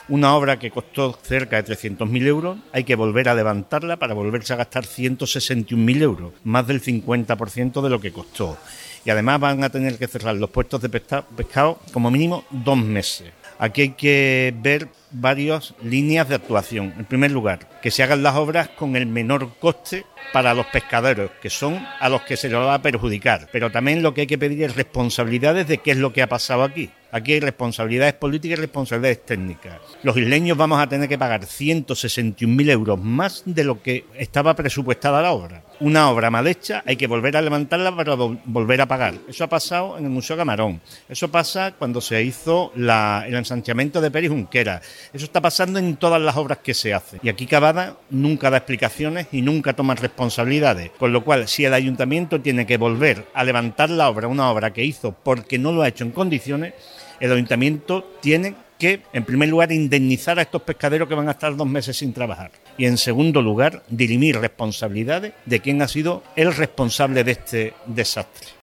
Una obra que costó cerca de 300.000 euros, hay que volver a levantarla para volverse a gastar 161.000 euros, más del 50% de lo que costó. Y además van a tener que cerrar los puestos de pescado como mínimo 2 meses. Aquí hay que ver varias líneas de actuación. En primer lugar, que se hagan las obras con el menor coste para los pescaderos, que son a los que se les va a perjudicar. Pero también lo que hay que pedir es responsabilidades de qué es lo que ha pasado aquí. Aquí hay responsabilidades políticas y responsabilidades técnicas. Los isleños vamos a tener que pagar 161.000 euros más de lo que estaba presupuestada la obra. Una obra mal hecha hay que volver a levantarla para volver a pagar. Eso ha pasado en el Museo Camarón. Eso pasa cuando se hizo el ensanchamiento de Pérez Junquera. Eso está pasando en todas las obras que se hacen. Y aquí Cavada nunca da explicaciones y nunca toma responsabilidades. Con lo cual, si el ayuntamiento tiene que volver a levantar la obra, una obra que hizo porque no lo ha hecho en condiciones, el ayuntamiento tiene que, en primer lugar, indemnizar a estos pescaderos que van a estar 2 meses sin trabajar. Y, en segundo lugar, dirimir responsabilidades de quién ha sido el responsable de este desastre.